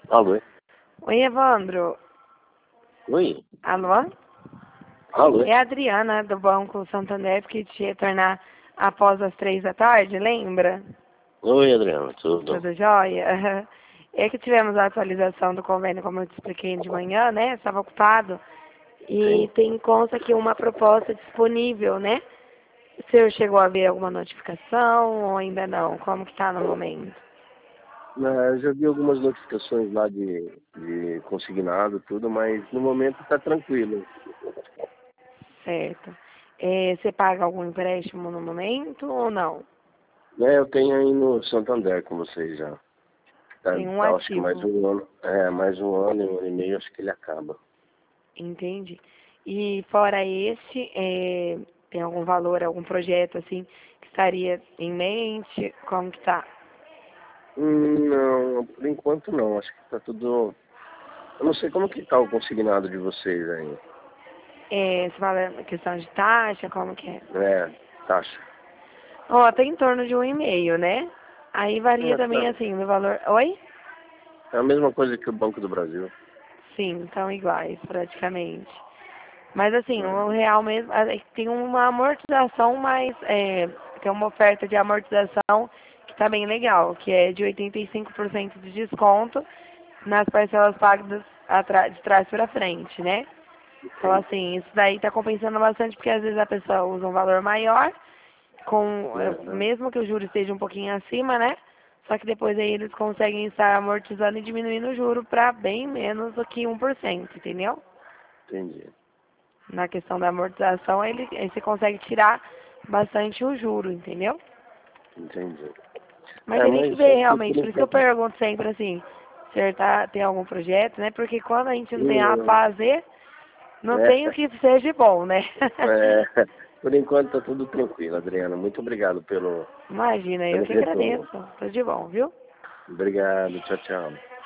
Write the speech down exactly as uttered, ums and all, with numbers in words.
Alô? Oi, Evandro. Oi? Alô? Alô? É a Adriana, do Banco Santander, que te retornar após as três da tarde, lembra? Oi, Adriana, tudo? Tudo jóia? É que tivemos a atualização do convênio, como eu te expliquei de manhã, né? Estava ocupado. E Sim. tem em conta aqui uma proposta disponível, né? O senhor chegou a ver alguma notificação ou ainda não? Como que está no momento? Ah, eu já vi algumas notificações lá de, de consignado, tudo, mas no momento tá tranquilo. Certo. É, você paga algum empréstimo no momento ou não? É, eu tenho aí no Santander com vocês já. Tá, Tem um tá, acho que mais ativo. um ano. É, mais um ano e um ano e meio, acho que ele acaba. Entende? E fora esse, é, tem algum valor, algum projeto assim que estaria em mente? Como que tá? Hum, não, por enquanto não. Acho que tá tudo. Eu não sei como que tá o consignado de vocês aí. É, você fala questão de taxa, como que é? É, taxa. Ó, tá em torno de um e meio, né? Aí varia É, também tá. assim do valor. Oi? É a mesma coisa que o Banco do Brasil. Sim, são iguais praticamente. Mas assim, Né? o real mesmo é que tem uma amortização mais, é, tem uma oferta de amortização que tá bem legal, que é de oitenta e cinco por cento de desconto nas parcelas pagas atra- de trás para frente, né? Então Sim. assim, isso daí tá compensando bastante porque às vezes a pessoa usa um valor maior, com, eh, Uhum. mesmo que o juro esteja um pouquinho acima, né? Só que depois aí eles conseguem estar amortizando e diminuindo o juro para bem menos do que um por cento, entendeu? Entendi. Na questão da amortização, ele, aí você consegue tirar bastante o juro, entendeu? Entendi. Mas É, teria que mas ver aqui por realmente, por isso que eu enquanto. pergunto sempre assim, se ele tá, tem algum projeto, né? Porque quando a gente não tem nada Não, pra fazer, não é, tem o que seja bom, né? é, por enquanto tá tudo tranquilo, Adriana. Muito obrigado pelo, Imagina, eu pelo que retorno. agradeço. Tudo de bom, viu? Obrigado, tchau, tchau.